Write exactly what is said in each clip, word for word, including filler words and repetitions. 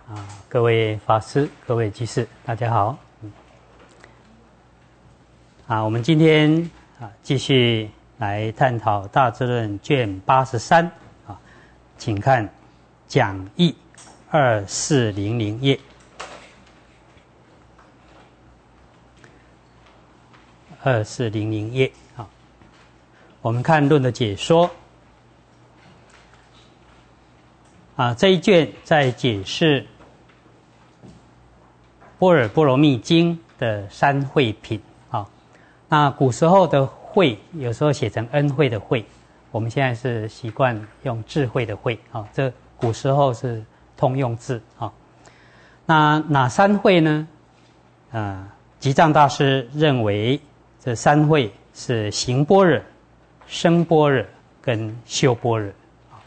啊，各位法师、各位居士，大家好。啊，我们今天啊继续来探讨《大智论》卷八十三啊，请看讲义二四零零页。二四零零页啊，我们看论的解说。啊，这一卷在解释般若波罗蜜经的三慧品啊。那古时候的慧有时候写成恩惠的慧，我们现在是习惯用智慧的慧啊。这古时候是通用字啊。那哪三慧呢？啊，吉藏大师认为这三慧是行般若、生般若跟修般若。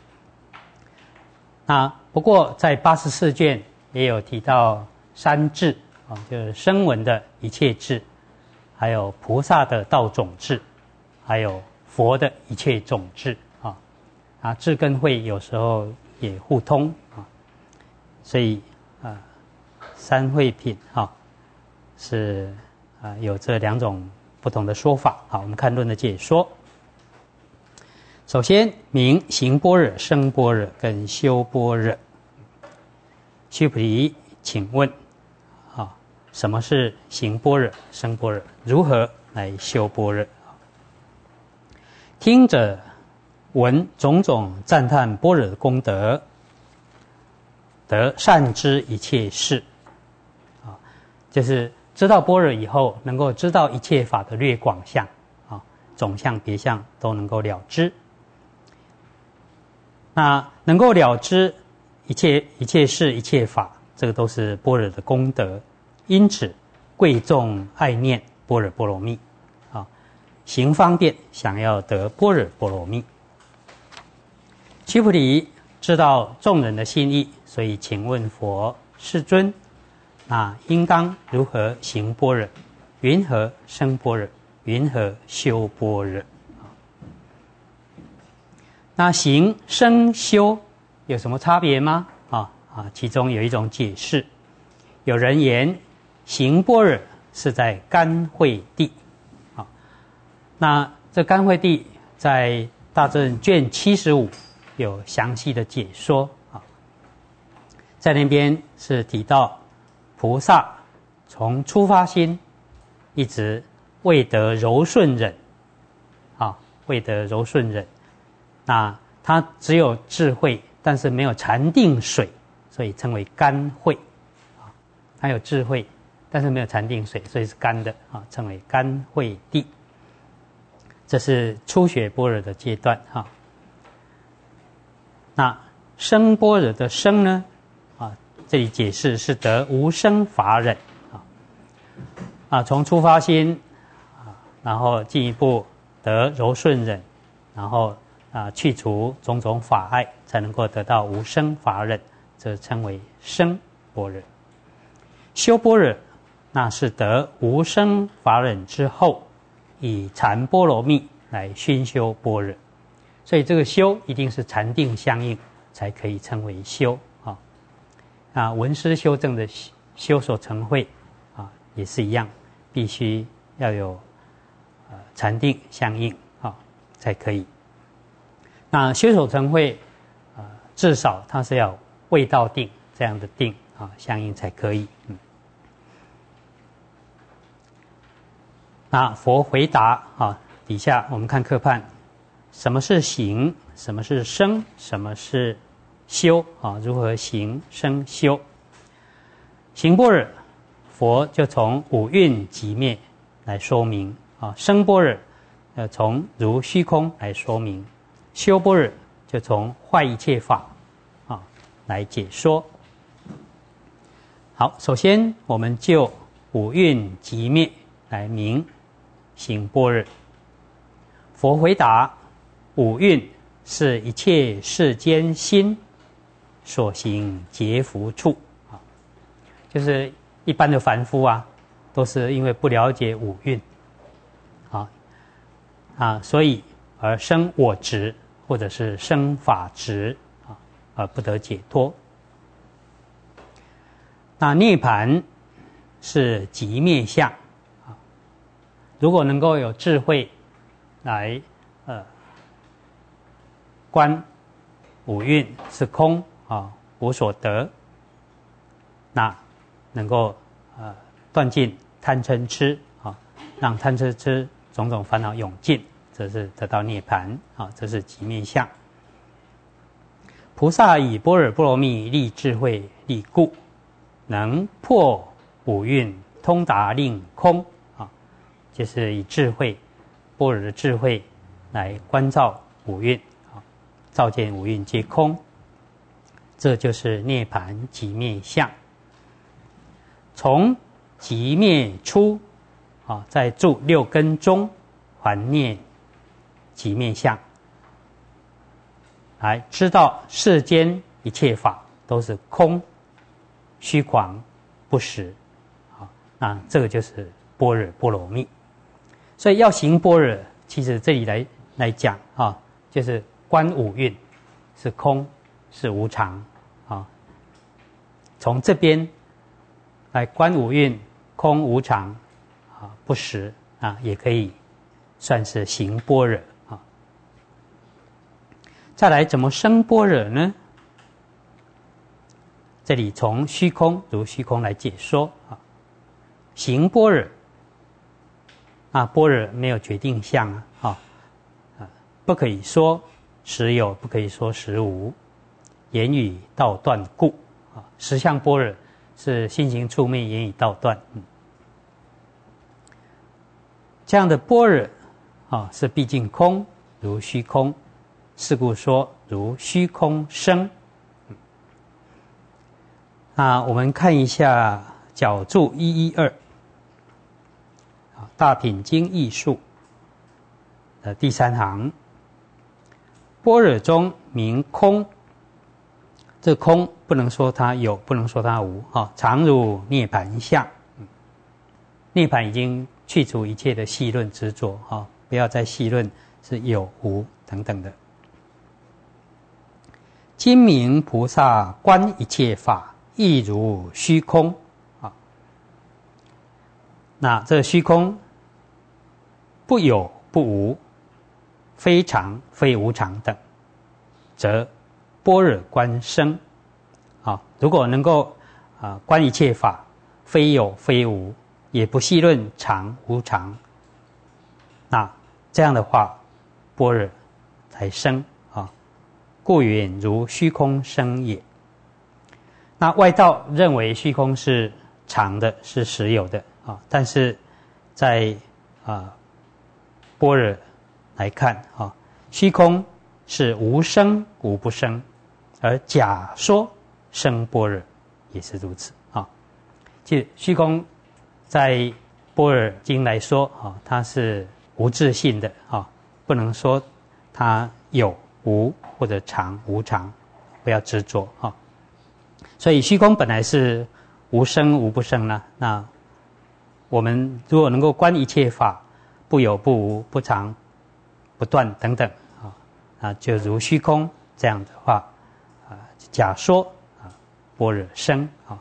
那不过在八十四卷也有提到三智啊，就是声闻的一切智，还有菩萨的道种智，还有佛的一切种智啊。啊，智跟慧有时候也互通啊，所以啊，三慧品啊是啊有这两种不同的说法。好，我们看论的解说。首先，明行般若、生般若跟修般若。须菩提，请问，啊，什么是行般若、生般若？如何来修般若？听者闻种种赞叹般若的功德，得善知一切事。啊，就是知道般若以后，能够知道一切法的略广相，啊，总相、别相都能够了知。那能够了知一切一切事一切法，这个都是般若的功德，因此贵重爱念般若波罗蜜啊，行方便想要得般若波罗蜜。须菩提知道众人的心意，所以请问佛：世尊，那应当如何行般若？云何生般若？云何修般若？那行、生、修有什么差别吗？啊啊，其中有一种解释，有人言行般若是在甘惠地，啊，那这甘惠地在大智论卷七十五有详细的解说啊，在那边是提到菩萨从初发心一直未得柔顺忍，啊，未得柔顺忍。那他只有智慧，但是没有禅定水，所以称为甘慧。啊，他有智慧，但是没有禅定水，所以是甘的啊，称为甘慧地。这是初学般若的阶段哈。那生般若的生呢？啊，这里解释是得无生法忍啊。啊，从初发心啊，然后进一步得柔顺忍，然后。啊，去除种种法碍，才能够得到无生法忍，这称为生般若。修般若，那是得无生法忍之后，以禅波罗蜜来熏修般若。所以这个修一定是禅定相应，才可以称为修啊。啊，闻思修正的修所成慧啊，也是一样，必须要有呃禅定相应啊，才可以。那修所成慧，呃，至少它是要未到定这样的定啊，相应才可以。嗯。那佛回答啊，底下我们看课判，什么是行？什么是生？什么是修？啊，如何行、生、修？行般若，佛就从五蕴寂灭来说明啊；生般若，呃，从如虚空来说明。修般若就从坏一切法啊来解说。好，首先我们就五蕴寂灭来明行般若。佛回答：五蕴是一切世间心所行结福处啊，就是一般的凡夫啊，都是因为不了解五蕴啊啊，所以而生我执，或者是生法执啊，而不得解脱。 那涅槃是极灭相啊，如果能够有智慧来呃观五蕴是空啊，无所得，那能够呃断尽贪嗔痴啊，让贪嗔痴种种烦恼永尽，这是得到涅槃啊，这是极灭相。菩萨以般若波罗蜜立智慧立故，能破五蕴，通达令空啊，就是以智慧般若的智慧来观照五蕴啊，照见五蕴皆空，这就是涅槃极灭相。从极灭出啊，在住六根中还灭极灭相，来知道世间一切法都是空、虚诳、不实啊，那这个就是般若波罗蜜。所以要行般若，其实这里来来讲啊，就是观五蕴是空，是无常啊，从这边来观五蕴空无常啊，不实啊，也可以算是行般若啊。再来怎么生般若呢？这里从虚空如虚空来解说啊，行般若啊，般若没有决定相啊，啊，不可以说实有，不可以说实无，言语道断故啊，实相般若是心行处灭，言语道断。嗯，这样的般若啊，是毕竟空如虚空，是故说如虚空生。嗯，那我们看一下角注一一二，大品经义述的第三行，般若中名空，这空不能说它有，不能说它无啊，常如涅槃相。涅槃已经去除一切的细论执着啊，不要再细论是有无等等的。今明菩萨观一切法，亦如虚空啊。那这虚空不有不无，非常非无常等，则般若观生啊。如果能够啊观一切法，非有非无，也不细论常无常，那这样的话，般若才生啊。故云如虚空生也。那外道认为虚空是常的，是实有的啊，但是在啊般若来看啊，虚空是无生无不生，而假说生般若也是如此啊。即虚空在般若经来说啊，它是无自性的啊，不能说它有无或者常无常，不要执着啊。所以虚空本来是无生无不生呢，那我们如果能够观一切法，不有不无，不常不断等等啊，啊就如虚空这样的话啊，假说啊般若生啊。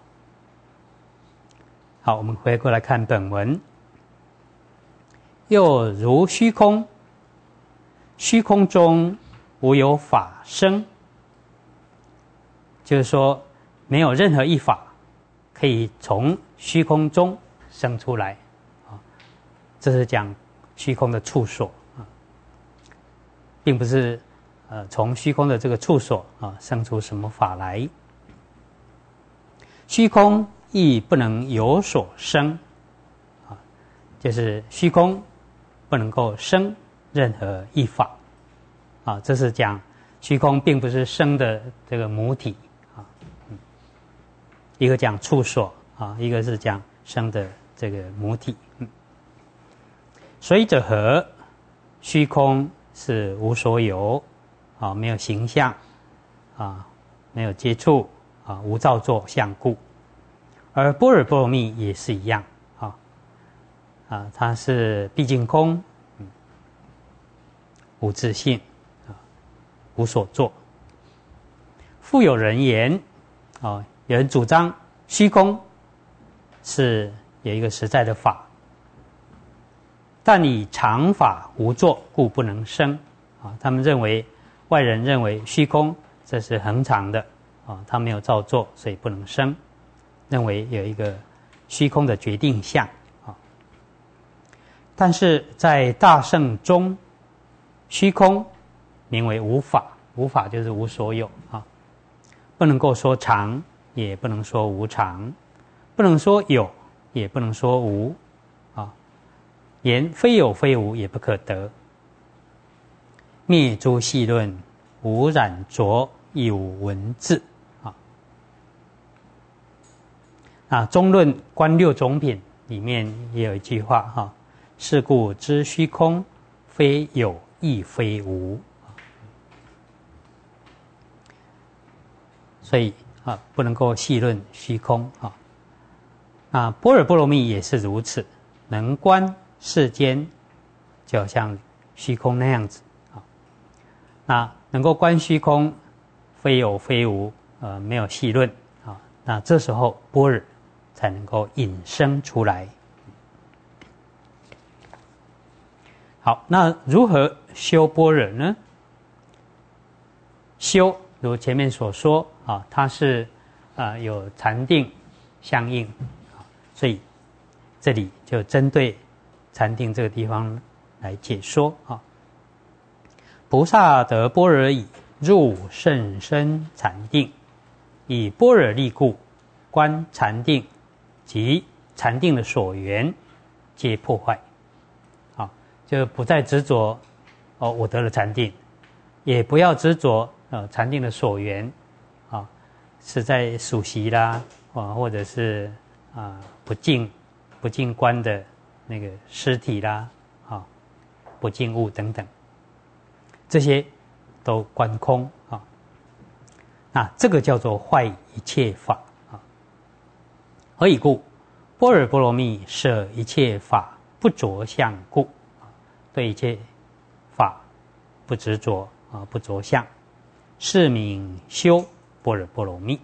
好，我们回过来看本文，又如虚空，虚空中无有法生，就是说没有任何一法可以从虚空中生出来啊，这是讲虚空的处所啊，并不是呃从虚空的这个处所啊生出什么法来。虚空亦不能有所生啊，就是虚空不能够生任何一法啊，这是讲虚空并不是生的这个母体啊，嗯，一个讲处所啊，一个是讲生的这个母体。嗯，水者何？虚空是无所有啊，没有形象啊，没有接触啊，无造作相故。而般若波罗蜜也是一样啊，啊，它是毕竟空，嗯，无自性啊，无所作。复有人言啊，有人主张虚空是有一个实在的法，但以常法无作，故不能生。啊，他们认为外人认为虚空这是恒常的啊，它没有造作，所以不能生。认为有一个虚空的决定相啊，但是在大乘中，虚空名为无法，无法就是无所有啊，不能够说常，也不能说无常，不能说有，也不能说无啊，言非有非无，也不可得。灭诸细论，无染浊，亦无文字啊。啊，中论观六种品里面也有一句话哈、啊：是故知虚空，非有亦非无。所以啊，不能够细论虚空啊。啊，般若波罗蜜也是如此，能观世间，就好像虚空那样子啊。那能够观虚空，非有非无，呃，没有细论啊。那这时候般若才能够引生出来。好，那如何修般若呢？修如前面所说啊，它是啊、呃、有禅定相应啊，所以这里就针对禅定这个地方来解说啊。菩萨得般若已，入甚深禅定，以般若力故，观禅定及禅定的所缘，皆破坏。啊，就不再执着哦，我得了禅定，也不要执着呃禅定的所缘，啊，是在数息啦，啊，或者是啊不净不净观的那个尸体啦，啊，不净物等等。这些都观空啊，那这个叫做坏一切法啊。何以故？般若波罗蜜摄一切法不着相故，对一切法不执着啊，不着相，是名修般若波罗蜜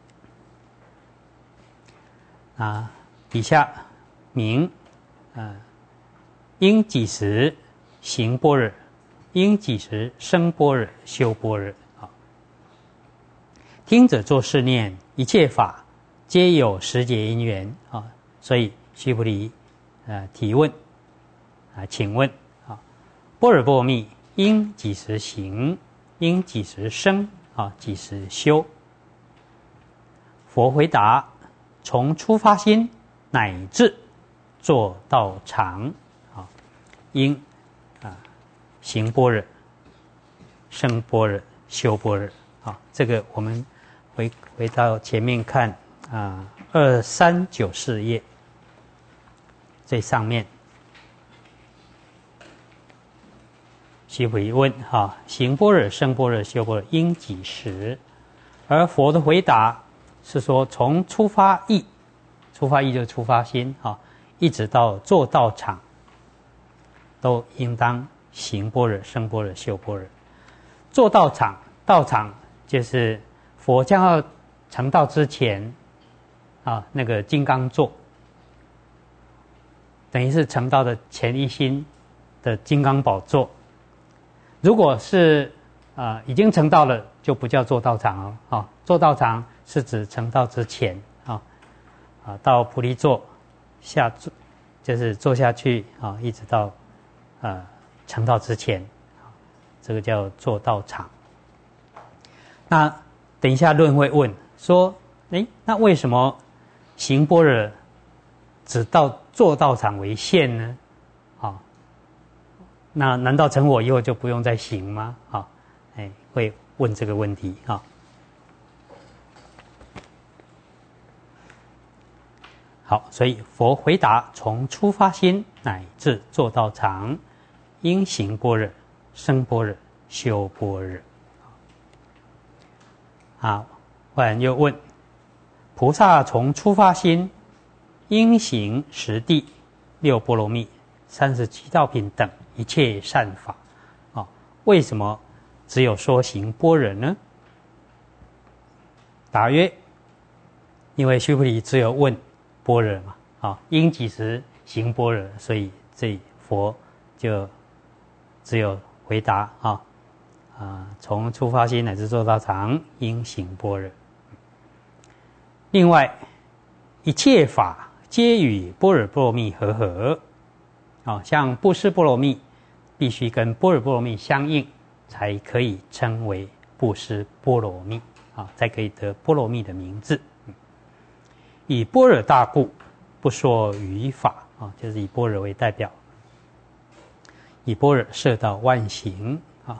啊。啊，底下名啊，应几时行般若？应几时生般若，修般若啊？听者作是念：一切法皆有时节因缘啊。所以须菩提呃提问啊，请问啊，般若波罗蜜应几时行？应几时生啊？几时修？佛回答：从初发心乃至做到常啊，应啊。行般若，生般若，修般若啊，这个我们回回到前面看啊，二三九四页最上面，须菩提问哈、啊，行般若，生般若，修般若，应几时？而佛的回答是说，从出发意，出发意就是出发心啊，一直到做道场，都应当行般若，生般若，修般若。做道场，道场就是佛将要成道之前啊，那个金刚座，等于是成道的前一心的金刚宝座。如果是啊已经成道了，就不叫做道场哦。啊，做道场是指成道之前啊啊，到菩提座下坐，就是坐下去啊，一直到啊。成道之前，这个叫做道场。那等一下论会问说，诶，那为什么行般若只到做道场为限呢？啊，那难道成佛以后就不用再行吗？啊，哎，会问这个问题啊。好，所以佛回答：从初发心乃至做道场，应行般若，生般若，修般若。好，忽然又问：菩萨从初发心，应行十地、六波罗蜜、三十七道品等一切善法，啊，为什么只有说行般若呢？答曰：因为须菩提只有问般若嘛，啊，因几时行般若，所以这佛就只有回答啊啊，从初发心乃至做到常，应行般若。另外，一切法皆与般若波罗蜜和合，啊，像布施波罗蜜，必须跟般若波罗蜜相应，才可以称为布施波罗蜜，啊，才可以得波罗蜜的名字。以般若大故，不说语法，啊，就是以般若为代表，以般若摄到万行，啊，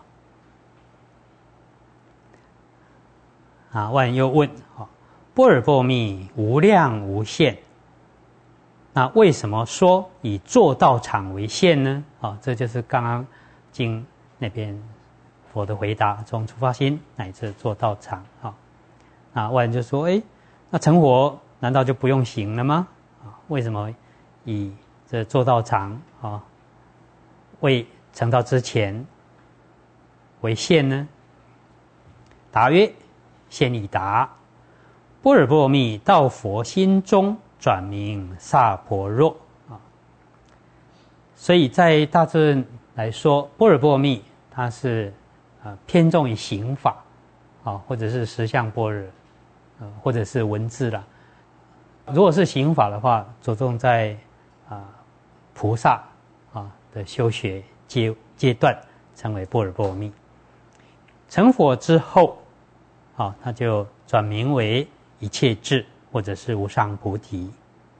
啊，万又问，啊，般若波罗蜜无量无限，那为什么说以做道场为限呢？啊，这就是刚刚经那边佛的回答，从初发心乃至做道场，啊，那万就说，哎，那成佛难道就不用行了吗？啊，为什么以这做道场啊为成道之前为限呢？答曰：现已答，般若波罗蜜到佛心中转名萨婆若啊。所以在大智论来说，般若波罗蜜它是呃偏重于行法啊，或者是实相般若，呃或者是文字啦。如果是行法的话，着重在啊、呃、菩萨啊的修学阶阶段，称为般若波罗蜜。成佛之后，啊，他就转名为一切智，或者是无上菩提。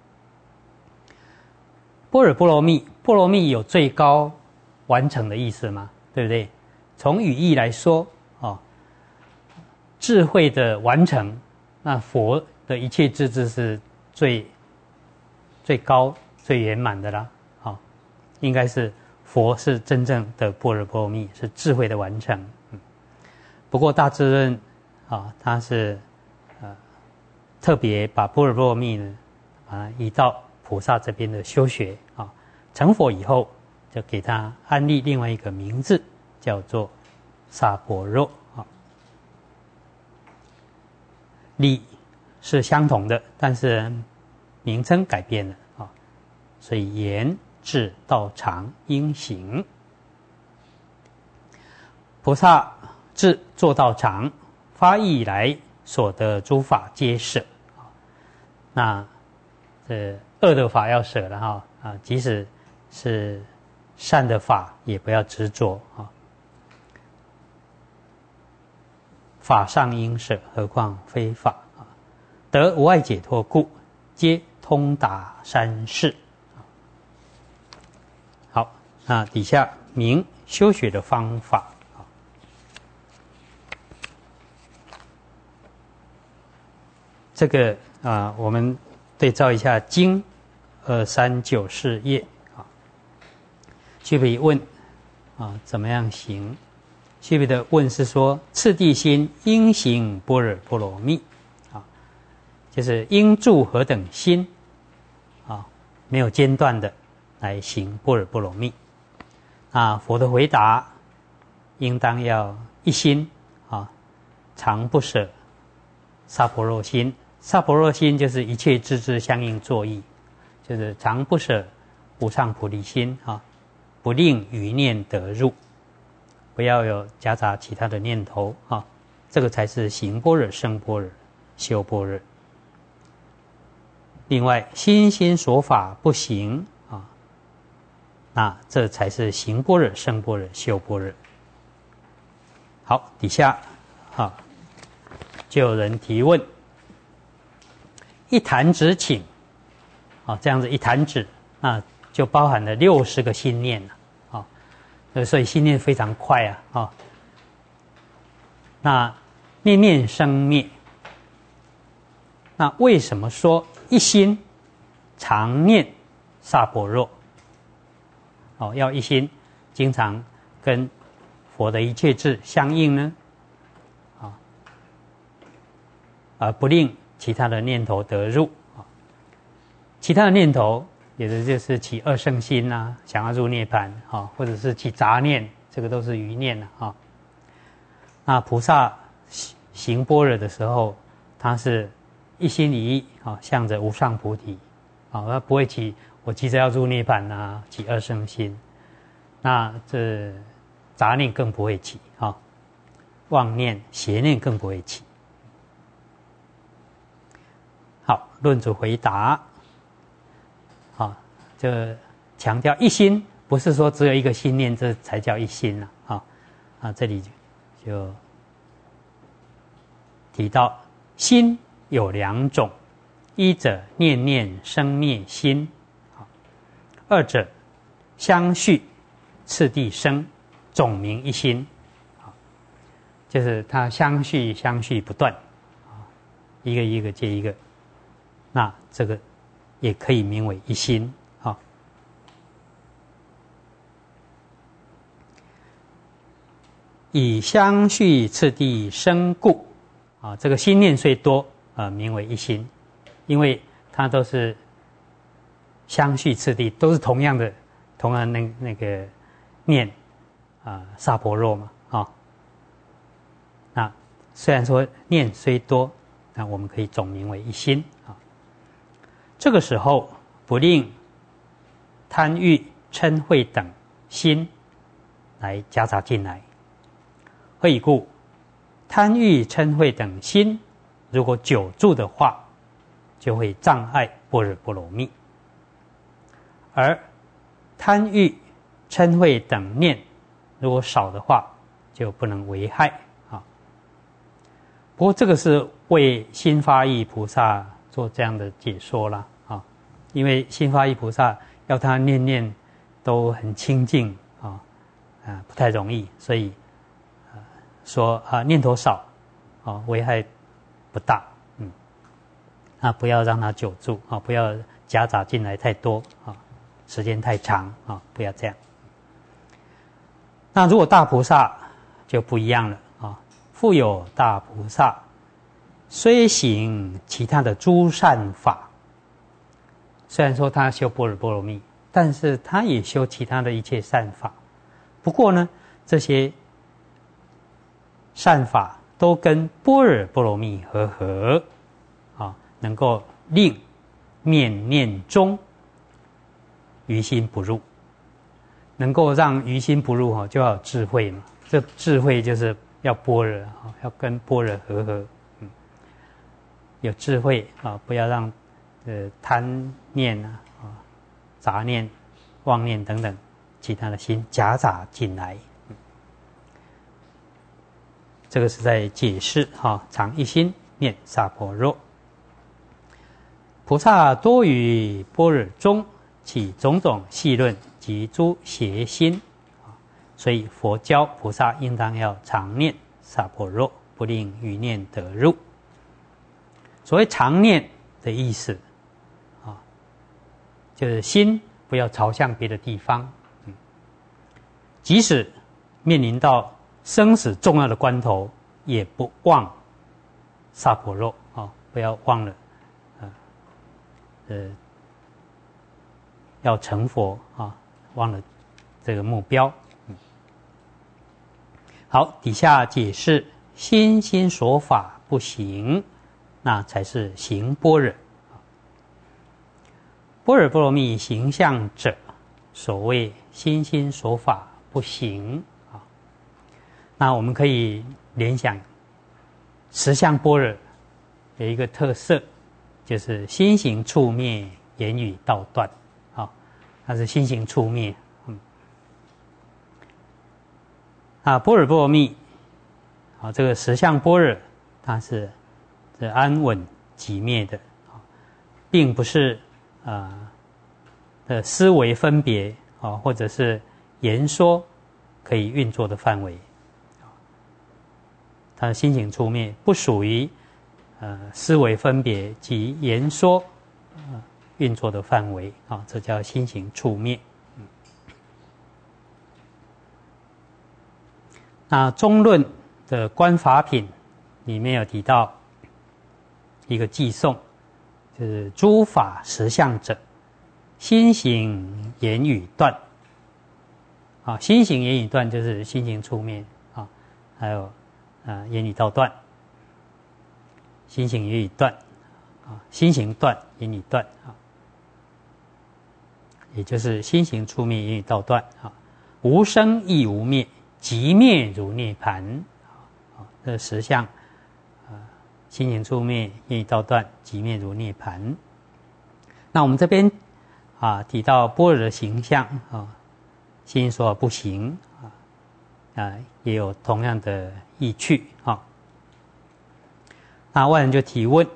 般若波罗蜜，波罗蜜有最高完成的意思嘛，对不对？从语义来说，啊，智慧的完成，那佛的一切智智是最最高、最圆满的啦，啊，应该是佛是真正的般若波罗蜜，是智慧的完成。嗯、不过大智论啊，它是呃特别把般若波罗蜜呢啊移到菩萨这边的修学啊，成佛以后就给他安立另外一个名字，叫做萨婆若啊。理是相同的，但是名称改变了啊，所以言智道常应行。菩萨智做道常，发意以来所得诸法皆舍啊。那这恶的法要舍了哈啊，即使是善的法也不要执着啊。法上应舍，何况非法啊？得无碍解脱故，皆通达三世。好，那底下明修学的方法啊。这个啊，我们对照一下经二三九四页啊。须比问啊，怎么样行？须比的问是说，次第心应行般若波罗蜜啊，就是应住何等心啊，没有间断的来行般若波罗蜜。啊，佛的回答，应当要一心啊，常不舍萨婆若心。萨婆若心就是一切智智相应作意，就是常不舍无上菩提心啊，不令余念得入。不要有夹杂其他的念头啊，这个才是行般若、生般若、修般若。另外，心心所法不行啊，那这才是行般若、生般若、修般若。好，底下啊，就有人提问：一弹指请啊，这样子一弹指，那就包含了六十个心念了。所以心念非常快啊，哦、那念念生灭，那为什么说一心常念萨婆若？哦，要一心经常跟佛的一切智相应呢？啊、哦，而不令其他的念头得入啊、哦，其他的念头。有的就是起二圣心啊，想要入涅槃啊，或者是起杂念，这个都是余念啊。啊那菩萨行般若的时候，他是一心一意啊，向着无上菩提啊，他不会起我急着要入涅槃啊，起二圣心，那这杂念更不会起啊，妄念、邪念更不会起。好，论主回答，好，这强调一心，不是说只有一个心念，这才叫一心了啊啊，这里就提到心有两种，一者念念生灭心，二者相续次第生，总名一心，就是它相续相续不断，一个一个接一个，那这个也可以名为一心啊。以相续次第生故啊，这个心念虽多啊，名为一心，因为它都是相续次第，都是同样的，同样那那个念啊，萨婆若嘛啊。那虽然说念虽多，那我们可以总名为一心啊。这个时候不令贪欲、嗔恚等心来夹杂进来。何以故？贪欲、嗔恚等心，如果久住的话，就会障碍般若波罗蜜；而贪欲、嗔恚等念，如果少的话，就不能危害啊。不过这个是为心发意菩萨做这样的解说啦啊，因为心发意菩萨要他念念都很清净啊，啊不太容易，所以。说啊，念头少，啊，危害不大，嗯，啊，不要让它久住啊，不要夹杂进来太多啊，时间太长啊，不要这样。那如果大菩萨就不一样了啊，复有大菩萨，虽行其他的诸善法，虽然说他修般若波罗蜜，但是他也修其他的一切善法。不过呢，这些善法都跟般若波罗蜜和合，啊，能够令念念中于心不入，能够让于心不入哈，就要有智慧嘛。这智慧就是要般若啊，要跟般若和合，嗯，有智慧啊，不要让呃贪念啊、啊杂念、妄念等等其他的心夹杂进来。这个是在解释哈，常一心念萨婆若。菩萨多于般若中起种种细论及诸邪心，所以佛教菩萨应当要常念萨婆若，不令余念得入。所谓常念的意思啊，就是心不要朝向别的地方，嗯，即使面临到生死重要的关头，也不忘萨婆若啊，不要忘了，呃，呃，要成佛啊，忘了这个目标。嗯、好，底下解释心心所法不行，那才是行般若。般若波罗蜜行相者，所谓心心所法不行。那我们可以联想十相般若有一个特色，就是心行处灭，言语道断，啊，它是心行处灭，嗯，啊，般若波罗蜜，啊，这个十相般若，它是是安稳寂灭的，啊，并不是啊的思维分别啊，或者是言说可以运作的范围。它的心行处灭不属于呃思维分别及言说呃运作的范围啊，这叫心行处灭。嗯、那中论的观法品里面有提到一个偈颂，就是诸法实相者，心行言语断。啊，心行言语断就是心行处灭啊，还有。啊，言语道断，心行言语断，啊，心行断，言语断啊。 也就是心行处灭言语道断啊，无生亦无灭，即灭如涅盘啊，这十相啊，心行处灭言语道断，即灭如涅盘。那我们这边啊提到般若的形象啊，心行所法不行啊，啊也有同样的意趣啊。那外人就提问：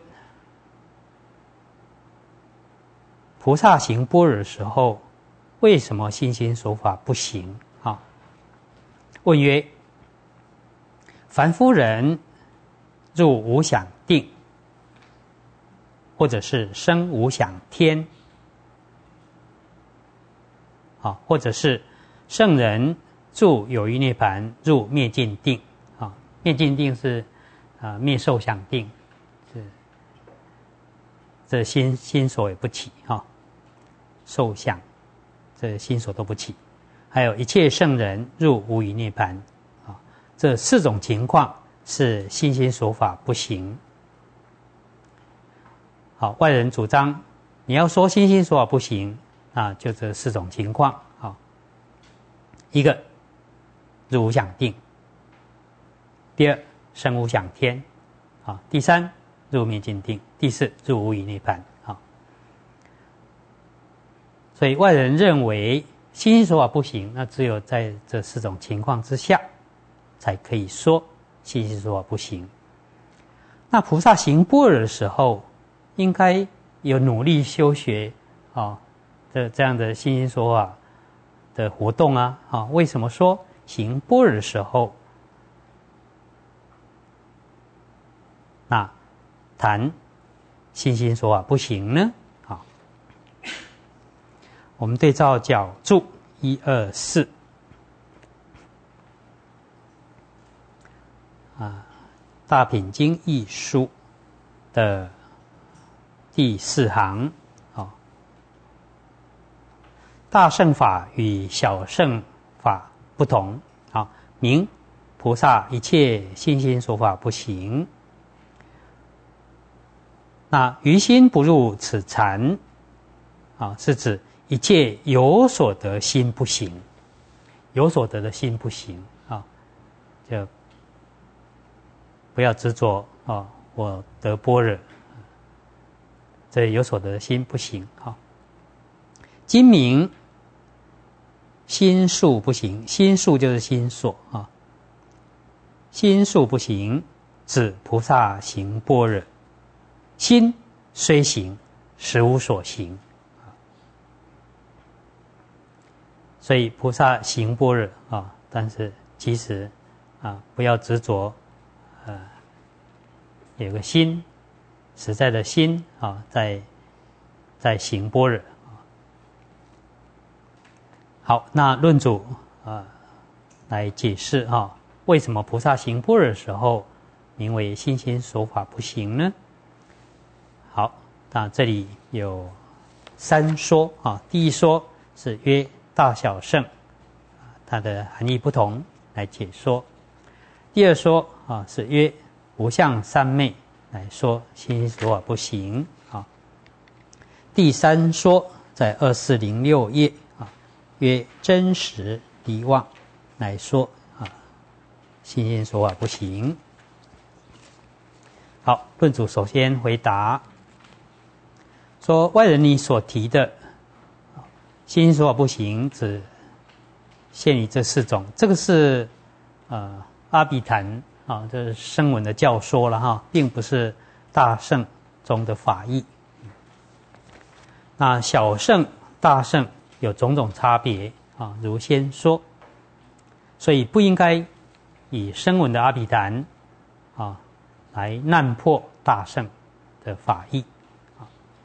菩萨行般若的时候，为什么心行所法不行啊？问曰：凡夫人入无想定，或者是生无想天，啊，或者是圣人住有余涅盘，入灭尽定啊。灭尽定是啊灭受想定，是这心心所也不起啊，受想这心所都不起。还有一切圣人入无余涅盘啊，这四种情况是心行所法不行。好，外人主张你要说心行所法不行啊，就这四种情况啊。一个入无想定，第二生无想天，啊，第三入灭尽定，第四入无余涅盘啊。所以外人认为心行所法不行，那只有在这四种情况之下才可以说心行所法不行。那菩萨行般若的时候，应该有努力修学啊的这样的心行所法的活动啊啊，为什么说行般若的时候，那谈心行所法不行呢？啊，我们对照角注一二四啊，《大品经义书》的第四行，啊，大乘法与小乘法不同，啊，名菩萨一切心行所法不行。那于心不入此禅，啊，是指一切有所得心不行，有所得的心不行啊，就不要执着啊，我得般若。这有所得的心不行啊。今明心术不行，心术就是心所啊。心术不行，指菩萨行般若，心虽行，实无所行。所以菩萨行般若啊，但是其实啊，不要执着，呃，有个心。实在的心啊，在在行般若啊。好，那论主啊来解释啊，为什么菩萨行般若的时候，名为心行所法不行呢？好，那这里有三说啊。第一说是约大小乘，它的含义不同来解说。第二说啊是约无相三昧。来说心行所法不行啊。第三说在二四零六页啊，约真实离妄来说啊，心行所法不行。好，论主首先回答说，外人你所提的心行所法不行，只限于这四种，这个是呃阿毗昙。啊，这是声闻的教说了哈，并不是大乘中的法义。那小乘、大乘有种种差别啊，如先说，所以不应该以声闻的阿毗昙啊来难破大乘的法义啊。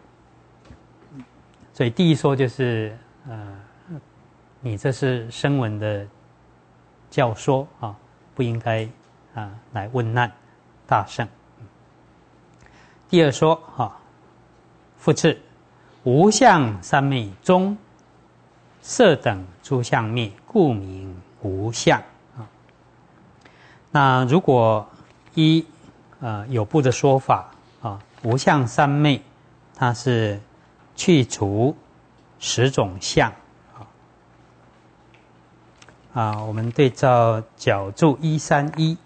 所以第一说就是呃，你这是声闻的教说啊，不应该。啊，来问难大乘。第二说啊，复次，无相三昧中，色等诸相灭，故名无相啊。那如果依呃有部的说法啊，无相三昧，它是去除十种相。啊，我们对照角注一三一。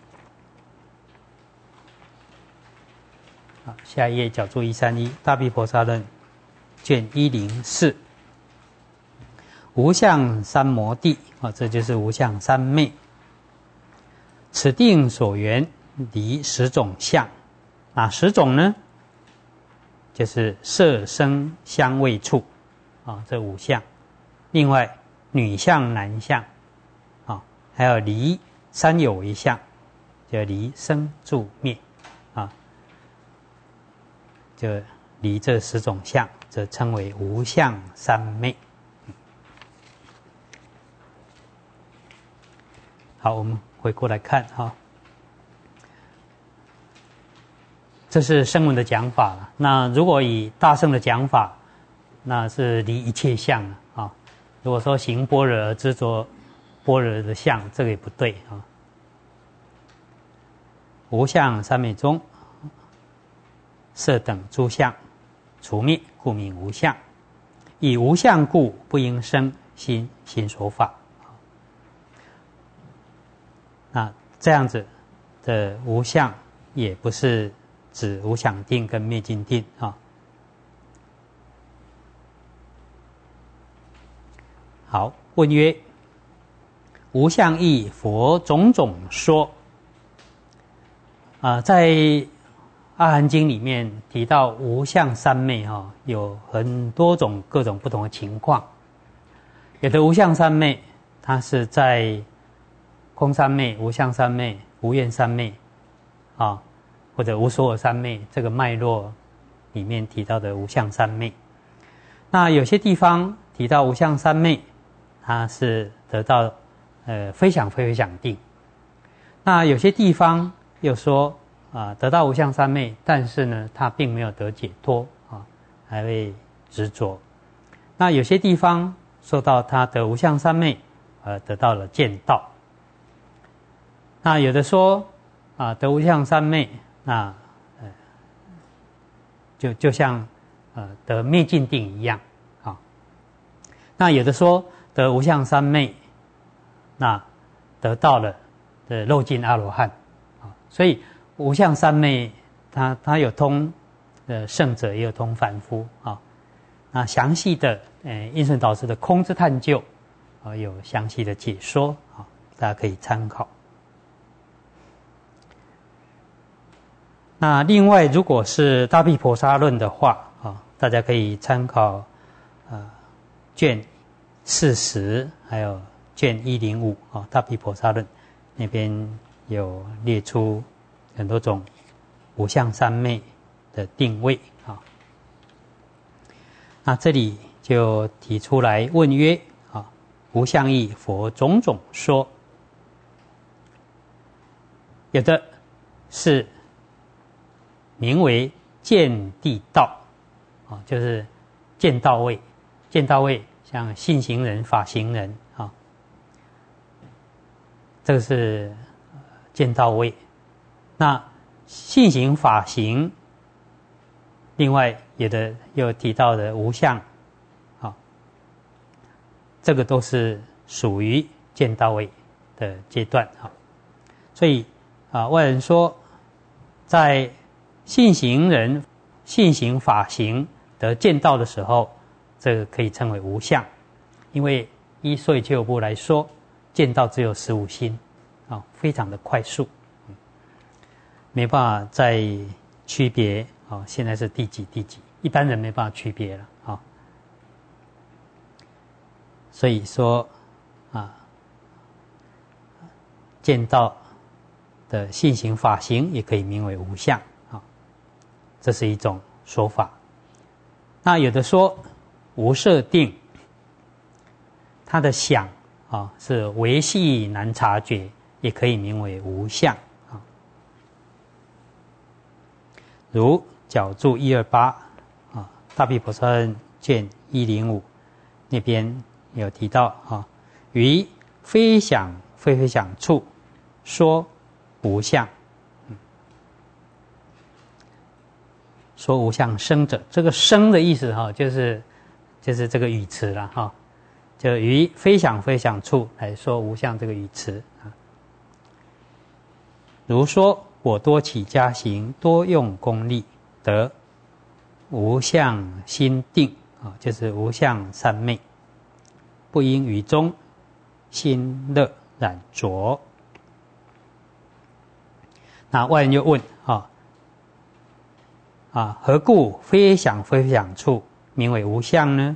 好，下一页角注一三一，大毗婆萨论卷一零四，无相三摩地啊，这就是无相三昧。此定所缘离十种相，哪十种呢？就是色声香味触啊，这五相。另外女相男相啊，还有离三有为相，就离生住灭啊，就离这十种相，则称为无相三昧。好，我们回过来看哈，这是声闻的讲法了。那如果以大乘的讲法，那是离一切相啊。如果说行般若而执着般若的相，这个也不对啊。无相三昧中，色等诸相除灭，故名无相。以无相故，不应生心心所法。那这样子的无相，也不是指无想定跟灭尽定啊。好，问曰：无相义佛种种说啊，在阿含经里面提到无相三昧哈，有很多种各种不同的情况。有的无相三昧，它是在空三昧、无相三昧、无愿三昧啊，或者无所有三昧这个脉络里面提到的无相三昧。那有些地方提到无相三昧，它是得到呃非想非非想定。那有些地方又说啊，得到无相三昧，但是呢，他并没有得解脱啊，还会执着。那有些地方说到他得无相三昧，呃，得到了见道。那有的说啊，得无相三昧，那呃，就就像呃得灭尽定一样啊。那有的说得无相三昧，那得到了的漏尽阿罗汉啊。所以无相三昧，它它有通呃圣者，也有通凡夫啊。那详细的呃印顺导师的空之探究啊，有详细的解说啊，大家可以参考。那另外，如果是大毗婆沙论的话啊，大家可以参考呃卷四十，还有卷一零五啊，大毗婆沙论那边有列出很多种无相三昧的定位啊。那这里就提出来问曰啊，无相义佛种种说，有的是名为见地道啊，就是见道位，见道位像信行人、法行人啊，这个是见道位。那信行、法行，另外有的又提到的无相啊，这个都是属于见道位的阶段啊。所以啊，外人说在信行人、信行法行得见道的时候，这个可以称为无相，因为依所以就部来说，见道只有十五心啊，非常的快速，没办法再区别啊，现在是第几第几，一般人没办法区别了啊。所以说啊，见道的信行法行也可以名为无相。这是一种说法。那有的说无色定，它的想啊是微细难察觉，也可以名为无相啊。如角注一二八啊，大毗婆沙论卷一零五那边有提到啊，于非想非非想处说无相。说无相生者，这个生的意思哈，就是就是这个语词了哈，就于非想非想处来说无相这个语词啊。如说我多起家行，多用功利，得无相心定啊，就是无相三昧，不因于中心乐染浊。那外人又问啊啊，何故非想非想处名为无相呢？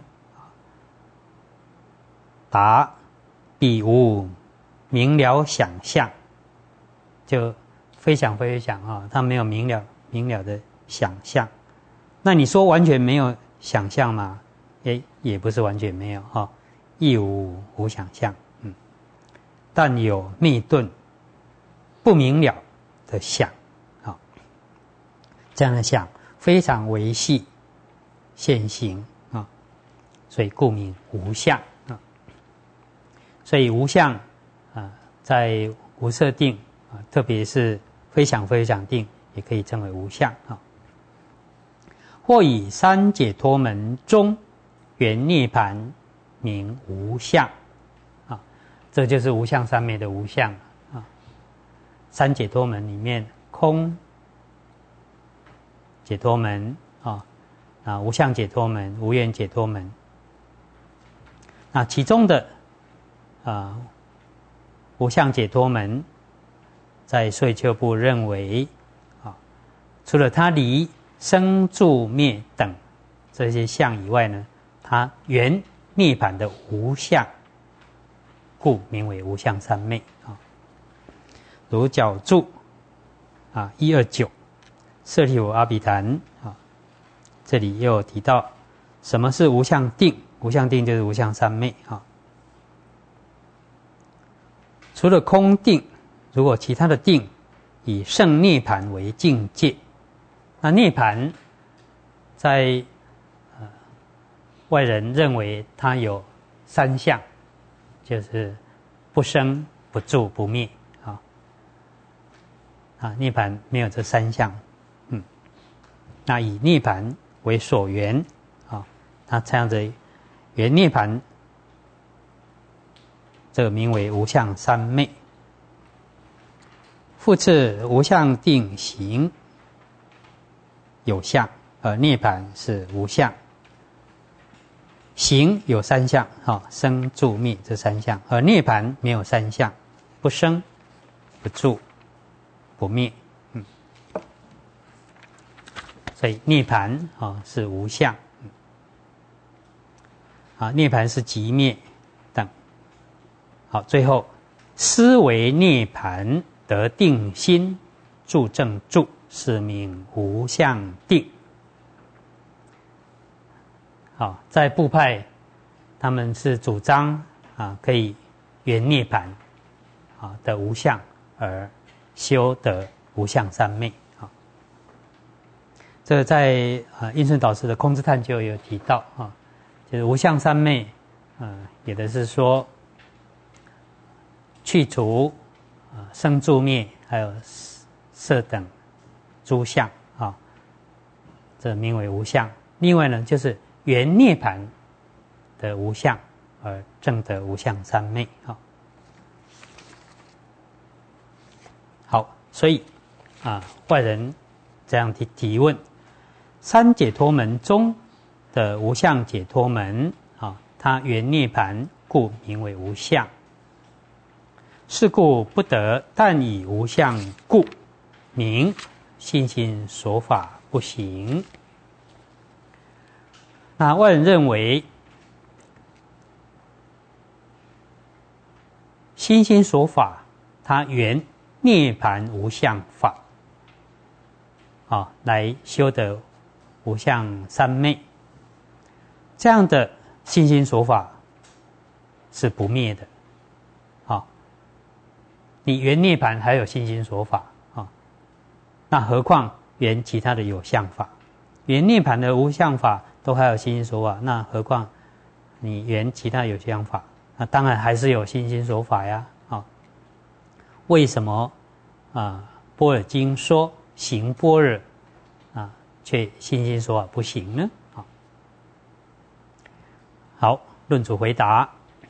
答：彼无明了想象，就非想非想啊，它没有明了明了的想象。那你说完全没有想象吗？诶，也不是完全没有哈，亦无无想象，嗯，但有昧钝不明了的想，啊，这样的想非常微细现行啊，所以故名无相啊。所以无相啊，在无色定啊，特别是非想非想定，也可以称为无相啊。或以三解脱门中圆涅盘名无相啊，这就是无相三昧的无相啊。三解脱门里面，空解脱门啊，啊无相解脱门、无缘解脱门。那其中的啊无相解脱门，在碎丘部认为啊，除了它离生住灭等这些相以外呢，它原涅盘的无相，故名为无相三昧啊。如角注啊一二九舍利弗阿毗昙啊，这里又有提到什么是无相定？无相定就是无相三昧啊。除了空定，如果其他的定以胜涅盘为境界，那涅盘在呃外人认为它有三相，就是不生不住不灭啊。啊，涅盘没有这三相，嗯，那以涅盘为所缘啊，它这样子缘涅盘，这个名为无相三昧。复次，无相定行有相，而涅盘是无相。行有三相，哈，生住灭这三相，而涅盘没有三相，不生不住不灭，嗯，所以涅盘啊是无相，啊，涅盘是即灭等。好，最后思维涅盘得定心，住正住，是名无相定。好，在部派他们是主张啊，可以圆涅盘啊的无相而修得无相三昧啊。这个在啊印顺导师的空智探究有提到啊，就是无相三昧，呃，也的是说去除啊生住灭还有色等诸相啊，这名为无相。另外呢，就是圆涅盘的无相而证得无相三昧啊。好，所以啊，外人这样提提问：三解脱门中的无相解脱门啊，它圆涅盘，故名为无相。是故不得，但以无相故，名信心所法不行。那外人认为，心心所法，它圆涅盘无相法，啊，来修得无相三昧。这样的心心所法是不灭的，啊，你圆涅盘还有心心所法啊，那何况圆其他的有相法？圆涅盘的无相法都还有心心所法，那何况你圆其他有相法？那当然还是有心心所法呀！啊，为什么啊？般若经说行般若啊，却心心所法不行呢？啊， 好，论主回答：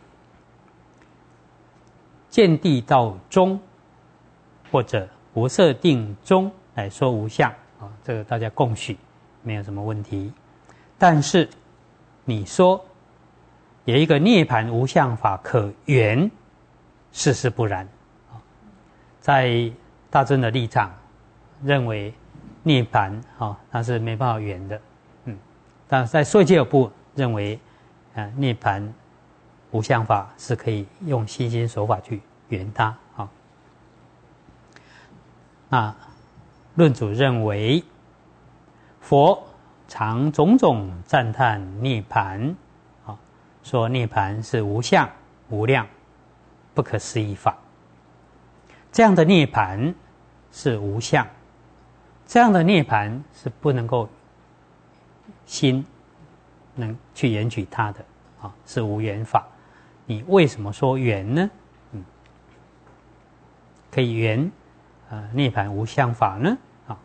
见地到中，或者不设定中来说无相啊，这个大家共许，没有什么问题。但是你说有一个涅槃无相法可圆，事实不然。在大尊的立场，认为涅槃啊，它是没办法圆的，嗯，但在说戒有部认为，啊，涅槃无相法是可以用心心手法去圆它啊。那论主认为，佛常种种赞叹涅槃，啊，说涅槃是无相、无量、不可思议法。这样的涅槃是无相，这样的涅槃是不能够心能去缘取它的啊，是无缘法。你为什么说缘呢？嗯，可以缘呃涅槃无相法呢？啊，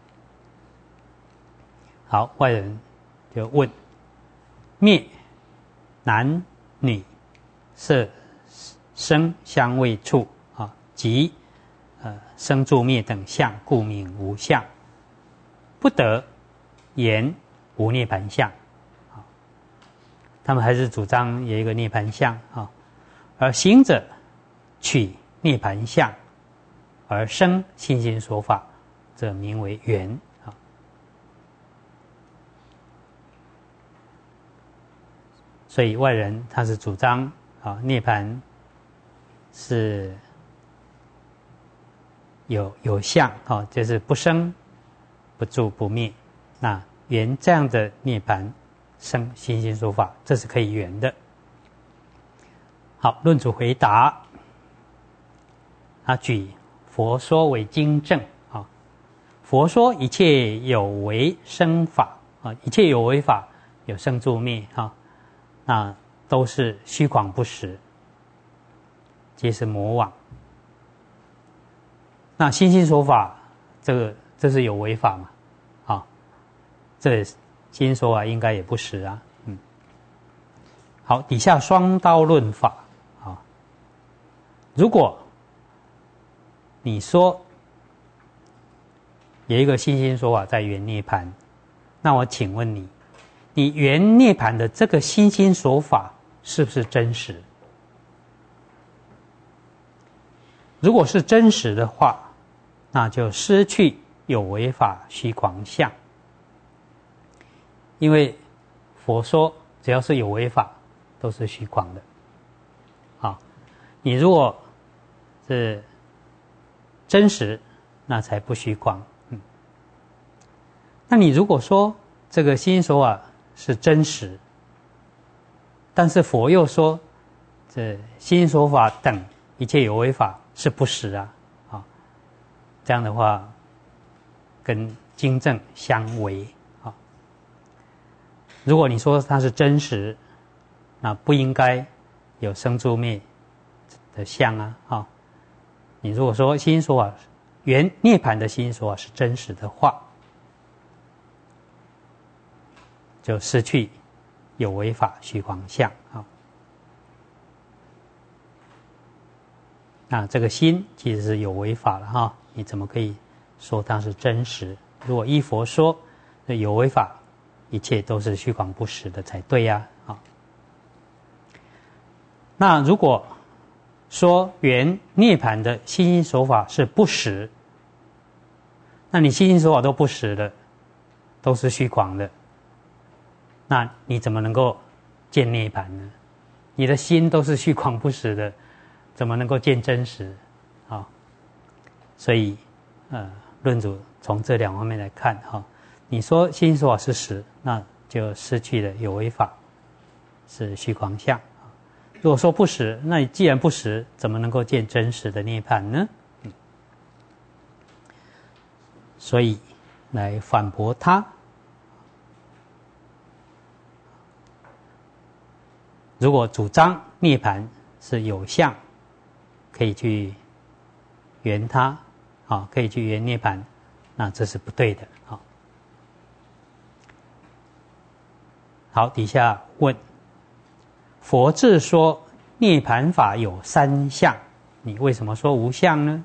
好，外人就问：灭男女色声香味触啊，及呃生住灭等相，故名无相，不得言无涅槃相。啊，他们还是主张有一个涅槃相啊，而行者取涅槃相而生心心说法，这名为缘啊。所以外人他是主张啊，涅槃是有有相啊，就是不生不住不灭。那缘这样的涅槃生心心说法，这是可以缘的。好，论主回答，他举佛说为经证啊，佛说一切有为生法啊，一切有为法有生住灭啊，那都是虚诳不实，皆是魔妄。那心心说法，这个这是有为法嘛？啊，这心心说法应该也不实啊。嗯，好，底下双刀论法啊，如果你说有一个心心说法在圆涅槃，那我请问你，你圆涅槃的这个心心说法是不是真实？如果是真实的话，那就失去有为法虚诳相。因为佛说只要是有为法都是虚诳的啊，你如果是真实，那才不虚诳。嗯，那你如果说这个心说法是真实，但是佛又说这心说法等一切有为法是不实啊，啊，这样的话跟经证相违啊。如果你说它是真实，那不应该有生住灭的相啊，啊，你如果说心说法原涅槃的心说法是真实的话，就失去有为法虚诳相啊。那这个心其实是有为法了哈，你怎么可以说它是真实？如果依佛说，有为法一切都是虚诳不实的才对呀啊。那如果说原涅槃的心心说法是不实，那你心心说法都不实的，都是虚诳的，那你怎么能够见涅槃呢？你的心都是虚诳不实的，怎么能够见真实啊？所以呃，论主从这两方面来看哈，你说心心说法是实，那就失去了有为法是虚诳相。如果说不实，那你既然不实，怎么能够见真实的涅槃呢？嗯，所以来反驳他。如果主张涅槃是有相，可以去圆它啊，可以去圆涅槃，那这是不对的啊。好，底下问佛自说涅盘法有三相，你为什么说无相呢？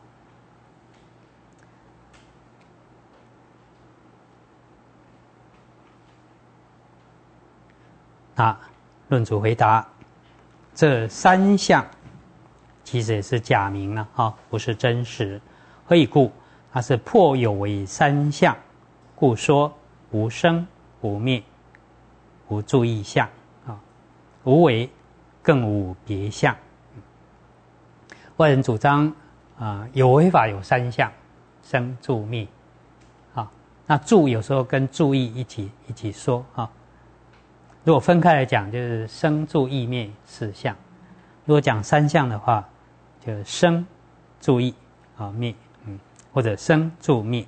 啊，论主回答：这三相其实也是假名了啊，不是真实。何以故？它是破有为三相，故说无生无灭无住异相啊，无为更无别相。外人主张啊，有为法有三相，生住灭啊。那住有时候跟住异一起一起说啊。如果分开来讲，就是生住异灭四相；如果讲三相的话，就生住异啊灭，嗯，或者生住灭。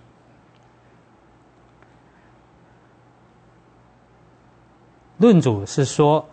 论主是说，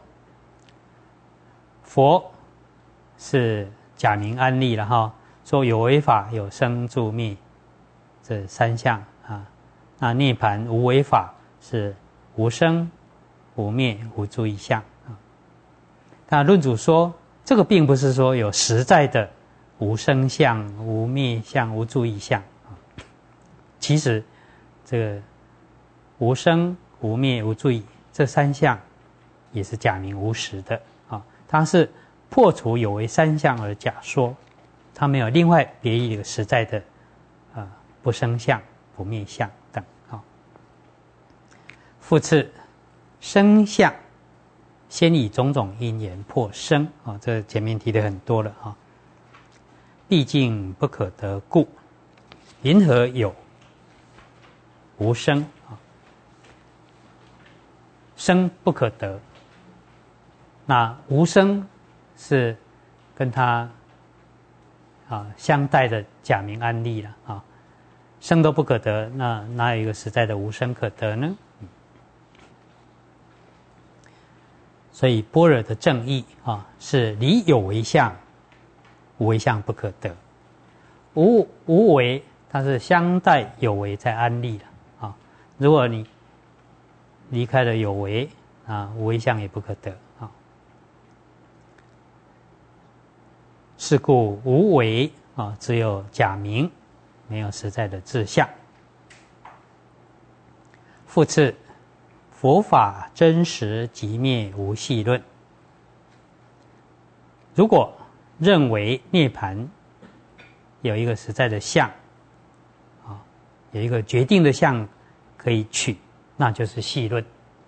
佛是假名安立了哈，说有为法有生住灭这三相啊，那涅盘无为法是无生无灭无住异相啊。那论主说，这个并不是说有实在的无生相、无灭相、无住异相啊。其实这个无生、无灭、无住异这三相也是假名无实的啊。它是破除有为三相而假说，它没有另外别一个实在的啊不生相、不灭相等啊。复次。生相先以种种因缘破生啊，这前面提的很多了啊。毕竟不可得故，云何有无生啊？生不可得，那无生是跟它啊相带的假名安立了啊。生都不可得，那哪有一个实在的无生可得呢？所以般若的正义啊，是离有为相，无为相不可得。无无为，它是相待有为在安立的啊。如果你离开了有为啊，无为相也不可得啊。是故无为啊，只有假名，没有实在的自相。复次。佛法真实即灭无系论。如果认为涅盘有一个实在的相，啊，有一个决定的相可以取，那就是系论。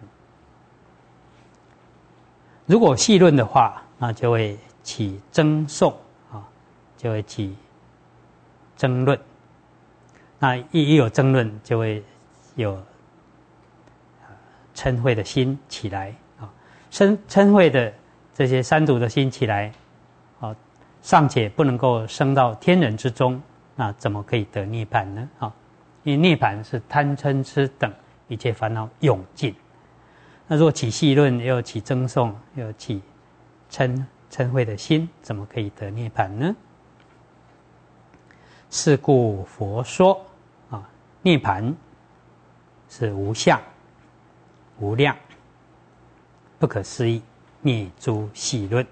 如果系论的话，那就会起争讼啊，就会起争论。那一一有争论，就会有嗔恚的心起来啊，嗔嗔恚的这些三毒的心起来，啊，尚且不能够升到天人之中，那怎么可以得涅槃呢？啊，因为涅槃是贪嗔痴等一切烦恼永尽。那若起戏论，又起争讼，又起嗔嗔恚的心，怎么可以得涅槃呢？是故佛说啊，涅槃是无相。无量，不可思议，灭诸系论。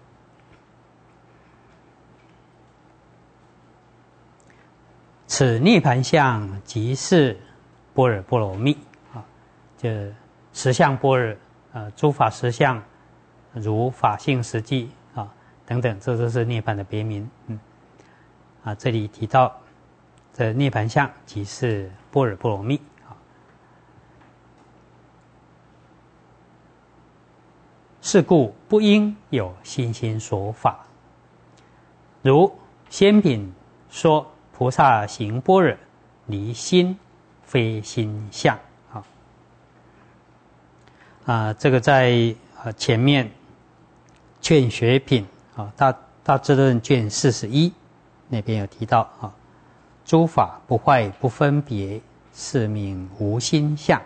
此涅盘相即是般若波罗蜜啊，就实相般若啊，诸法实相，如法性实际啊等等，这都是涅盘的别名。嗯，啊，这里提到这涅盘相即是般若波罗蜜。是故不应有心心所法，如先品说菩萨行般若，离心非心相啊。啊，这个在啊前面劝学品啊大大智论卷四十一那边有提到啊，诸法不坏不分别，是名无心相。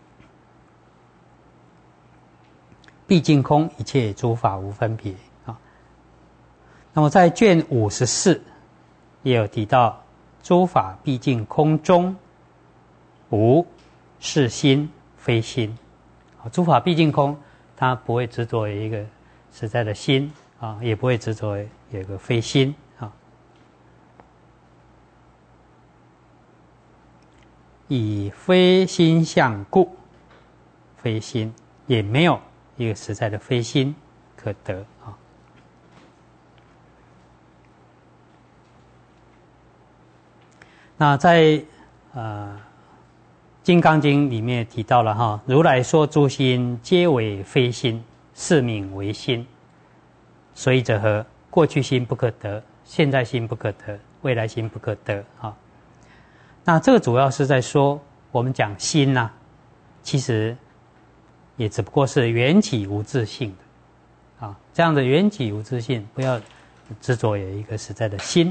毕竟空，一切诸法无分别啊。那么在卷五十四也有提到，诸法毕竟空中无是心非心。诸法毕竟空，它不会执着于一个实在的心啊，也不会执着有个非心啊。以非心相故，非心也没有一个实在的非心可得啊。那在呃《金刚经》里面提到了哈，如来说诸心皆为非心，是名为心。所以者何？过去心不可得，现在心不可得，未来心不可得啊。那这个主要是在说，我们讲心呐、啊，其实也只不过是缘起无自性的啊。这样的缘起无自性，不要执着有一个实在的心。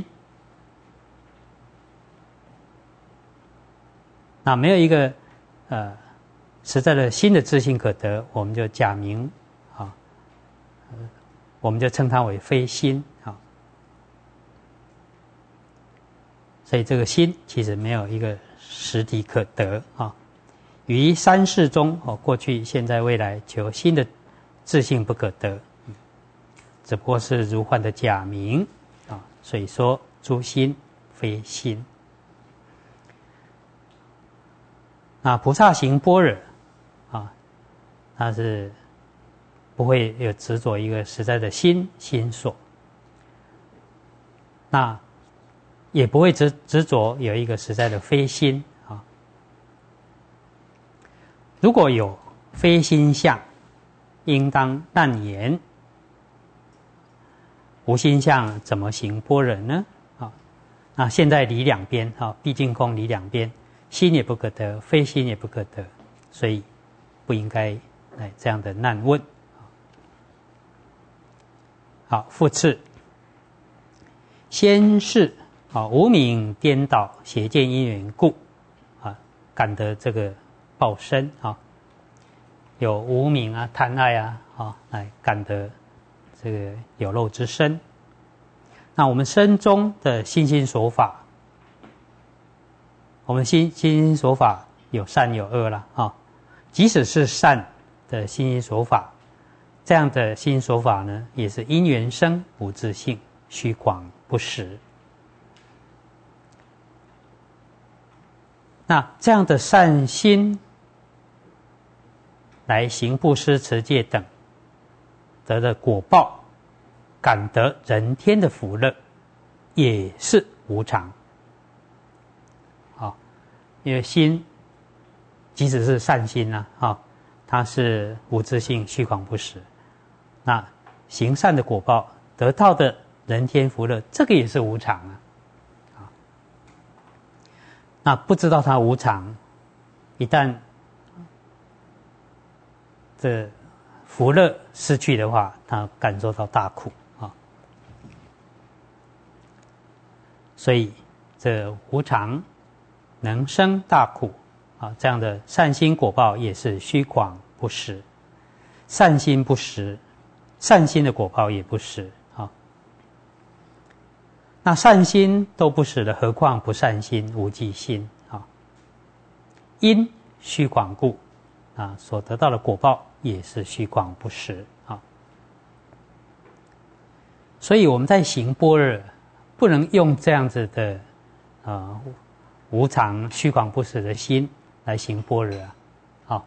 那没有一个呃实在的心的自性可得，我们就假名啊，我们就称它为非心啊。所以这个心其实没有一个实体可得啊。于三世中哦，过去、现在、未来，求心的自性不可得，只不过是如幻的假名啊。所以说，诸心非心。那菩萨行般若啊，它是不会有执着一个实在的心心所，那也不会执执着有一个实在的非心啊。如果有非心相，应当难言。无心相怎么行般若呢？啊，那现在离两边啊，毕竟空离两边，心也不可得，非心也不可得，所以不应该来这样的难问。好，复次，先是啊无明颠倒，邪见因缘故啊，感得这个报身啊，有无明啊、贪爱啊啊，来感得这个有漏之身。那我们身中的心心所法，我们心心心所法有善有恶啦啊，即使是善的心心所法，这样的心心所法呢，也是因缘生，无自性，虚诳不实。那这样的善心来行布施、持戒等，得的果报，感得人天的福乐，也是无常。好，因为心即使是善心啊，啊，它是无自性、虚诳不实。那行善的果报得到的人天福乐，这个也是无常啊。那不知道它无常，一旦这福乐失去的话，他感受到大苦啊。所以这无常能生大苦啊，这样的善心果报也是虚诳不实，善心不实，善心的果报也不实啊。那善心都不实了，何况不善心、无记心啊？因虚诳故啊，所得到的果报也是虚诳不实啊。所以我们在行般若，不能用这样子的啊无常、虚诳不实的心来行般若啊。好，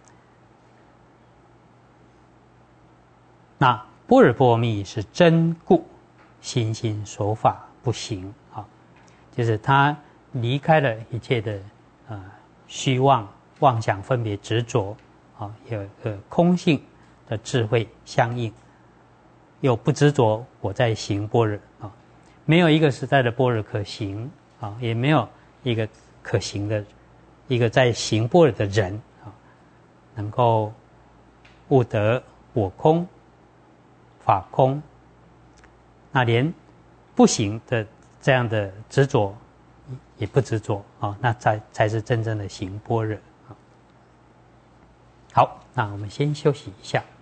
那般若波罗蜜是真故，心心所法不行啊，就是他离开了一切的呃虚妄、妄想、分别、执着啊，有个空性的智慧相应，又不执着我在行般若啊，没有一个实在的般若可行啊，也没有一个可行的一个在行般若的人啊，能够悟得我空、法空，那连不行的这样的执着也不执着啊，那才才是真正的行般若啊。好，那我们先休息一下。